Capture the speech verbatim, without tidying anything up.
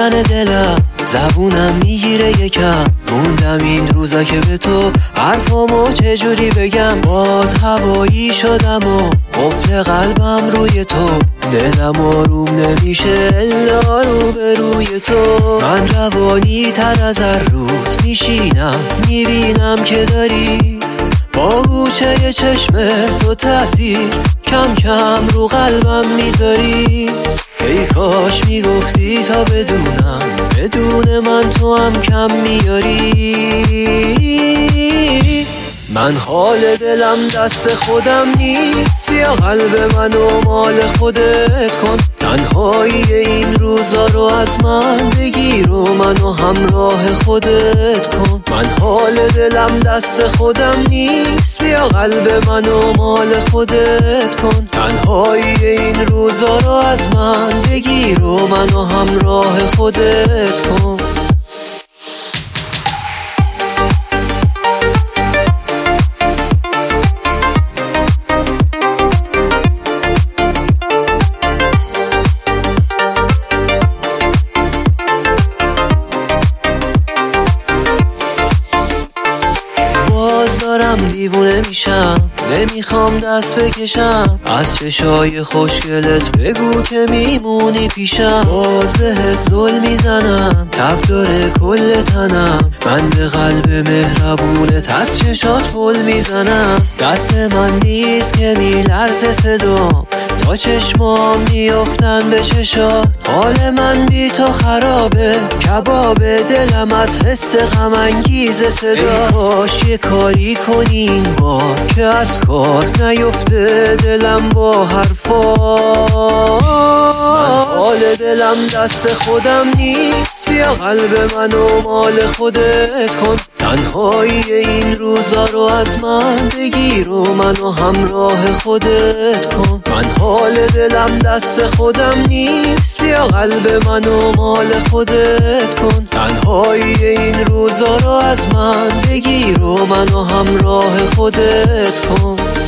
میزنه دلم، زبونم میگیره یکم، موندم این روزا که به تو حرفامو چجوری بگم. باز هوایی شدم و قفل قلبم روی تو، دلم آروم نمیشه الا رو به روی تو. من روانی تر از هر روز میشینم، میبینم که داری با گوشه چشم تو تاثیر کم کم رو قلبم میذاری. ای کاش میگفتی تا بدونم، بدون من تو هم کم میاری. من حال دلم دست خودم نیست، بیا قلب منو مال خودت کن. تنهایی این روزا رو از من بگیر و منو همراه خودت کن. من حال دلم دست خودم نیست، بیا قلب منو مال خودت کن. تنهایی این روزا رو از من بگیر و منو همراه خودت کن. دارم دیوونه میشم، نمیخوام دست بکشم از چشای خوشگلت، بگو که میمونی پیشم. باز بهت زل میزنم، تب داره کل تنم، من به قلب مهربونت از چشات پل میزنم. دست من نیست که میلرزه صدام، تا چشمام میافتن به چشات. حال من بی تو خرابه، کباب دلم از حس غم انگیز صدا. ای کاش یه کاری کنی این بار که از کار نیفته دلم با حرفا. من حال دلم دست خودم نیست، بیا قلب منو مال خودت کن. تنهایی این روزا رو از من بگیر و منو همراه خودت کن. من حال دلم دست خودم نیست، بیا قلب منو مال خودت کن. تنهایی این روزا رو از من بگیر و منو همراه خودت کن.